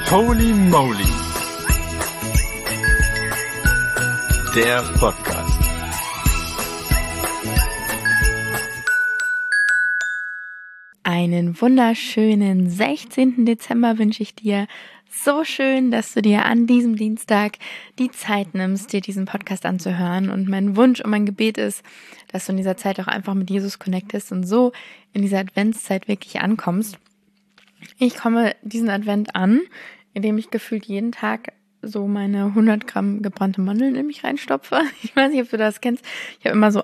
Holy Moly, der Podcast. Einen wunderschönen 16. Dezember wünsche ich dir. So schön, dass du dir an diesem Dienstag die Zeit nimmst, dir diesen Podcast anzuhören. Und mein Wunsch und mein Gebet ist, dass du in dieser Zeit auch einfach mit Jesus connectest und so in dieser Adventszeit wirklich ankommst. Ich komme diesen Advent an, indem ich gefühlt jeden Tag so meine 100 Gramm gebrannte Mandeln in mich reinstopfe. Ich weiß nicht, ob du das kennst. Ich habe immer so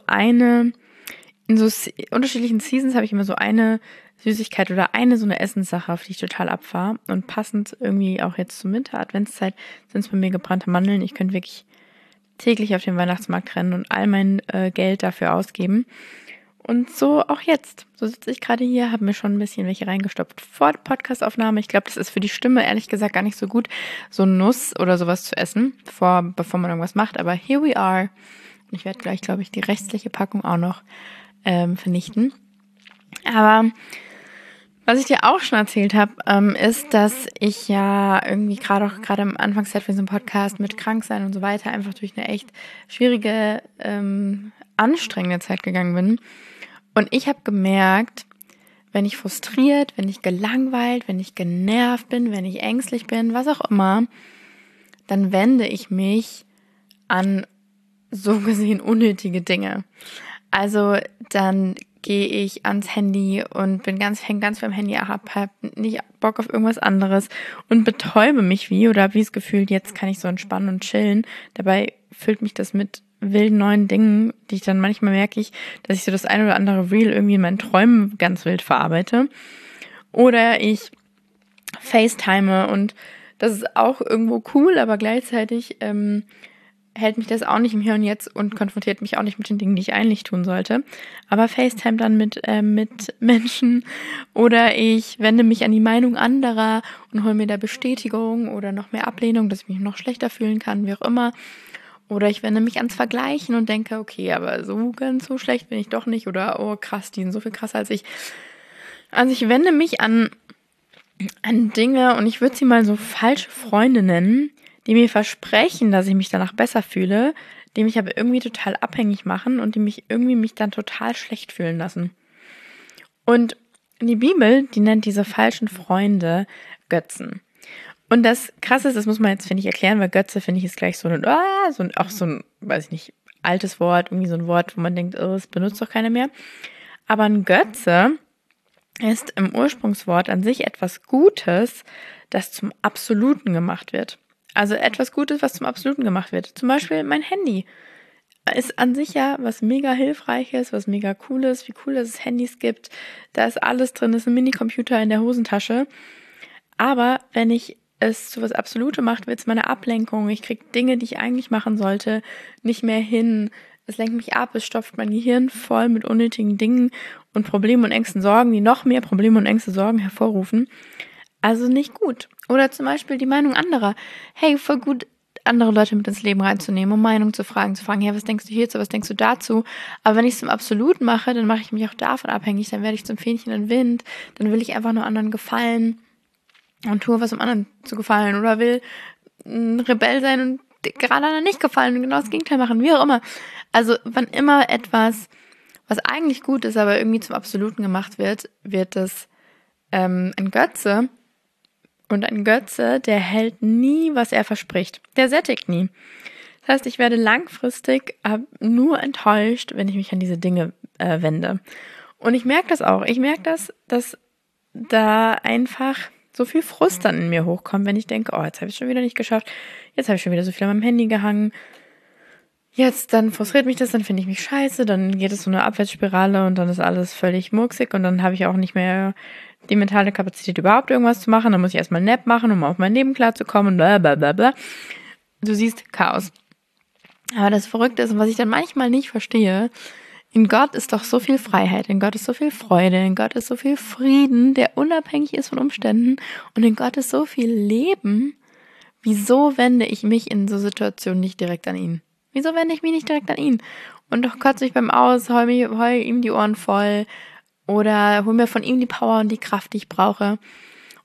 in so unterschiedlichen Seasons habe ich immer so eine Süßigkeit oder so eine Essenssache, auf die ich total abfahre. Und passend irgendwie auch jetzt zur Adventszeit sind es bei mir gebrannte Mandeln. Ich könnte wirklich täglich auf den Weihnachtsmarkt rennen und all mein Geld dafür ausgeben. Und so auch jetzt. So sitze ich gerade hier, habe mir schon ein bisschen welche reingestopft vor der Podcastaufnahme. Ich glaube, das ist für die Stimme ehrlich gesagt gar nicht so gut, so Nuss oder sowas zu essen, bevor man irgendwas macht. Aber here we are. Und ich werde gleich, glaube ich, die restliche Packung auch noch vernichten. Aber was ich dir auch schon erzählt habe, ist, dass ich ja irgendwie gerade am Anfangszeit für diesen Podcast mit Kranksein und so weiter einfach durch eine echt schwierige, anstrengende Zeit gegangen bin. Und ich habe gemerkt, wenn ich frustriert, wenn ich gelangweilt, wenn ich genervt bin, wenn ich ängstlich bin, was auch immer, dann wende ich mich an so gesehen unnötige Dinge. Also dann gehe ich ans Handy und hänge ganz beim Handy ab, habe nicht Bock auf irgendwas anderes und betäube mich habe das Gefühl, jetzt kann ich so entspannen und chillen. Dabei füllt mich das mit wilden neuen Dingen, die ich dann manchmal merke dass ich so das ein oder andere Reel irgendwie in meinen Träumen ganz wild verarbeite. Oder ich FaceTime und das ist auch irgendwo cool, aber gleichzeitig hält mich das auch nicht im Hier und Jetzt und konfrontiert mich auch nicht mit den Dingen, die ich eigentlich tun sollte. Aber FaceTime dann mit Menschen oder ich wende mich an die Meinung anderer und hole mir da Bestätigung oder noch mehr Ablehnung, dass ich mich noch schlechter fühlen kann, wie auch immer. Oder ich wende mich ans Vergleichen und denke, okay, aber so ganz so schlecht bin ich doch nicht. Oder, oh krass, die sind so viel krasser als ich. Also ich wende mich an Dinge und ich würde sie mal so falsche Freunde nennen, die mir versprechen, dass ich mich danach besser fühle, die mich aber irgendwie total abhängig machen und die mich dann total schlecht fühlen lassen. Und die Bibel, die nennt diese falschen Freunde Götzen. Und das Krasse ist, das muss man jetzt, finde ich, erklären, weil Götze, finde ich, ist gleich so ein, weiß ich nicht, altes Wort, irgendwie so ein Wort, wo man denkt, es benutzt doch keiner mehr. Aber ein Götze ist im Ursprungswort an sich etwas Gutes, das zum Absoluten gemacht wird. Also etwas Gutes, was zum Absoluten gemacht wird. Zum Beispiel mein Handy ist an sich ja was mega Hilfreiches, was mega Cooles, wie cool, dass es Handys gibt. Da ist alles drin, das ist ein Minicomputer in der Hosentasche. Aber wenn ich es zu was Absolutem mache, wird es meine Ablenkung. Ich kriege Dinge, die ich eigentlich machen sollte, nicht mehr hin. Es lenkt mich ab, es stopft mein Gehirn voll mit unnötigen Dingen und Problemen und Ängsten, Sorgen, die noch mehr Probleme und Ängste, Sorgen hervorrufen. Also nicht gut. Oder zum Beispiel die Meinung anderer. Hey, voll gut, andere Leute mit ins Leben reinzunehmen, um Meinung zu fragen, ja, was denkst du hierzu, was denkst du dazu? Aber wenn ich es zum Absoluten mache, dann mache ich mich auch davon abhängig, dann werde ich zum Fähnchen im Wind, dann will ich einfach nur anderen gefallen und tue was, um anderen zu gefallen oder will ein Rebell sein und gerade anderen nicht gefallen und genau das Gegenteil machen, wie auch immer. Also wann immer etwas, was eigentlich gut ist, aber irgendwie zum Absoluten gemacht wird, wird es ein Götze. Und ein Götze, der hält nie, was er verspricht. Der sättigt nie. Das heißt, ich werde langfristig nur enttäuscht, wenn ich mich an diese Dinge wende. Und ich merke das auch. Ich merke dass da einfach so viel Frust dann in mir hochkommt, wenn ich denke, jetzt habe ich es schon wieder nicht geschafft. Jetzt habe ich schon wieder so viel an meinem Handy gehangen. Jetzt, dann frustriert mich das, dann finde ich mich scheiße, dann geht es so eine Abwärtsspirale und dann ist alles völlig murksig und dann habe ich auch nicht mehr die mentale Kapazität, überhaupt irgendwas zu machen. Dann muss ich erstmal einen Nap machen, um auf mein Leben klarzukommen und bla bla bla bla. Du siehst Chaos. Aber das Verrückte ist, und was ich dann manchmal nicht verstehe, in Gott ist doch so viel Freiheit, in Gott ist so viel Freude, in Gott ist so viel Frieden, der unabhängig ist von Umständen und in Gott ist so viel Leben. Wieso wende ich mich in so Situationen nicht direkt an ihn? Wieso wende ich mich nicht direkt an ihn? Und doch kotze ich beim Aus, heul ihm die Ohren voll oder hol mir von ihm die Power und die Kraft, die ich brauche. Und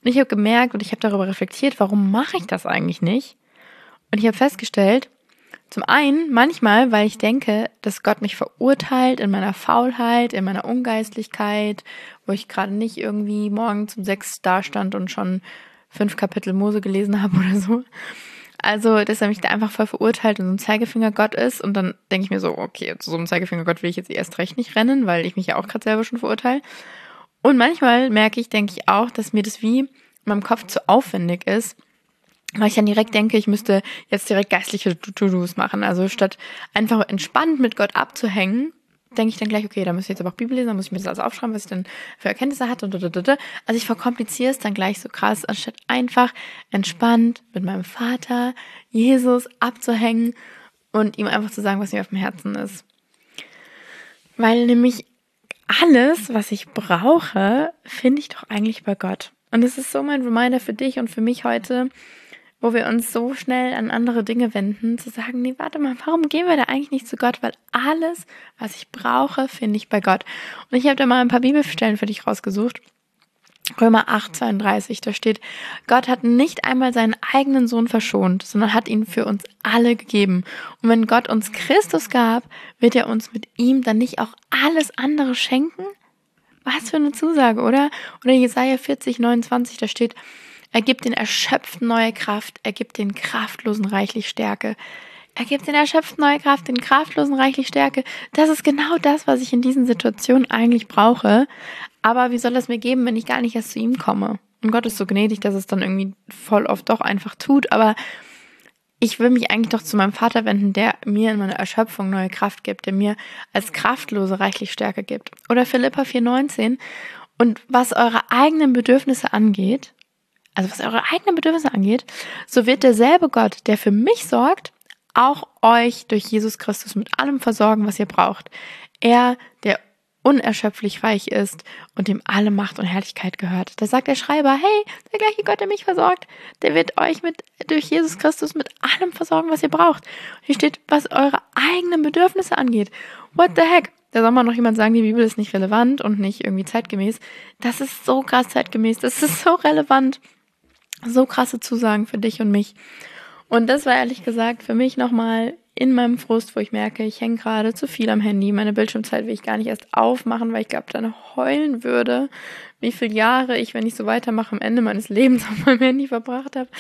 Und ich habe gemerkt und ich habe darüber reflektiert, warum mache ich das eigentlich nicht? Und ich habe festgestellt, zum einen manchmal, weil ich denke, dass Gott mich verurteilt in meiner Faulheit, in meiner Ungeistlichkeit, wo ich gerade nicht irgendwie morgens um 6 da stand und schon 5 Kapitel Mose gelesen habe oder so. Also, dass er mich da einfach voll verurteilt und so ein Zeigefinger-Gott ist. Und dann denke ich mir so, okay, zu so einem Zeigefinger-Gott will ich jetzt erst recht nicht rennen, weil ich mich ja auch gerade selber schon verurteile. Und manchmal denke ich auch, dass mir das wie in meinem Kopf zu aufwendig ist, weil ich dann direkt denke, ich müsste jetzt direkt geistliche To-Dos machen. Also statt einfach entspannt mit Gott abzuhängen, denke ich dann gleich, okay, da muss ich jetzt aber auch Bibel lesen, dann muss ich mir das alles aufschreiben, was ich dann für Erkenntnisse hatte. Also ich verkompliziere es dann gleich so krass, anstatt einfach entspannt mit meinem Vater, Jesus, abzuhängen und ihm einfach zu sagen, was mir auf dem Herzen ist. Weil nämlich alles, was ich brauche, finde ich doch eigentlich bei Gott. Und es ist so mein Reminder für dich und für mich heute, wo wir uns so schnell an andere Dinge wenden, zu sagen, nee, warte mal, warum gehen wir da eigentlich nicht zu Gott? Weil alles, was ich brauche, finde ich bei Gott. Und ich habe da mal ein paar Bibelstellen für dich rausgesucht. Römer 8,32, da steht, Gott hat nicht einmal seinen eigenen Sohn verschont, sondern hat ihn für uns alle gegeben. Und wenn Gott uns Christus gab, wird er uns mit ihm dann nicht auch alles andere schenken? Was für eine Zusage, oder? Oder Jesaja 40,29, da steht, er gibt den Erschöpften neue Kraft, er gibt den Kraftlosen reichlich Stärke. Er gibt den Erschöpften neue Kraft, den Kraftlosen reichlich Stärke. Das ist genau das, was ich in diesen Situationen eigentlich brauche. Aber wie soll das mir geben, wenn ich gar nicht erst zu ihm komme? Und Gott ist so gnädig, dass es dann irgendwie voll oft doch einfach tut. Aber ich will mich eigentlich doch zu meinem Vater wenden, der mir in meiner Erschöpfung neue Kraft gibt, der mir als Kraftlose reichlich Stärke gibt. Oder Philipper 4,19. Und was eure eigenen Bedürfnisse angeht, so wird derselbe Gott, der für mich sorgt, auch euch durch Jesus Christus mit allem versorgen, was ihr braucht. Er, der unerschöpflich reich ist und dem alle Macht und Herrlichkeit gehört. Da sagt der Schreiber, hey, der gleiche Gott, der mich versorgt, der wird euch durch Jesus Christus mit allem versorgen, was ihr braucht. Hier steht, was eure eigenen Bedürfnisse angeht. What the heck? Da soll mal noch jemand sagen, die Bibel ist nicht relevant und nicht irgendwie zeitgemäß. Das ist so krass zeitgemäß, das ist so relevant. So krasse Zusagen für dich und mich. Und das war ehrlich gesagt für mich nochmal in meinem Frust, wo ich merke, ich hänge gerade zu viel am Handy. Meine Bildschirmzeit will ich gar nicht erst aufmachen, weil ich glaube, dann heulen würde, wie viele Jahre ich, wenn ich so weitermache, am Ende meines Lebens auf meinem Handy verbracht habe.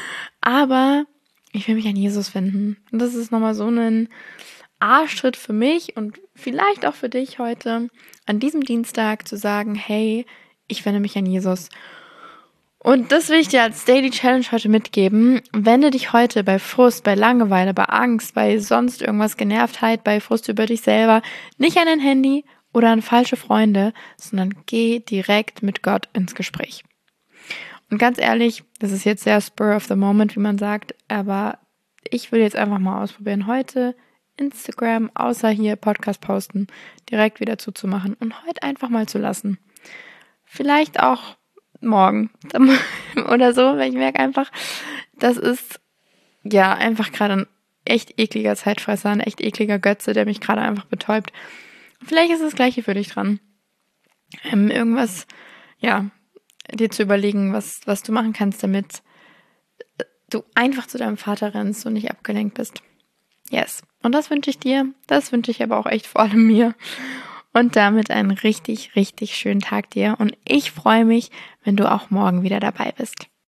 Aber ich will mich an Jesus wenden. Und das ist nochmal so ein Arschtritt für mich und vielleicht auch für dich heute, an diesem Dienstag zu sagen, hey, ich wende mich an Jesus. Und das will ich dir als Daily Challenge heute mitgeben. Wende dich heute bei Frust, bei Langeweile, bei Angst, bei sonst irgendwas, Genervtheit, bei Frust über dich selber, nicht an dein Handy oder an falsche Freunde, sondern geh direkt mit Gott ins Gespräch. Und ganz ehrlich, das ist jetzt sehr spur of the moment, wie man sagt, aber ich will jetzt einfach mal ausprobieren, heute Instagram, außer hier Podcast posten, direkt wieder zuzumachen und heute einfach mal zu lassen. Vielleicht auch morgen oder so, weil ich merke einfach, das ist ja einfach gerade ein echt ekliger Zeitfresser, ein echt ekliger Götze, der mich gerade einfach betäubt. Vielleicht ist das Gleiche für dich dran. Irgendwas, ja, dir zu überlegen, was du machen kannst, damit du einfach zu deinem Vater rennst und nicht abgelenkt bist. Yes. Und das wünsche ich dir, das wünsche ich aber auch echt vor allem mir. Und damit einen richtig, richtig schönen Tag dir. Und ich freue mich, wenn du auch morgen wieder dabei bist.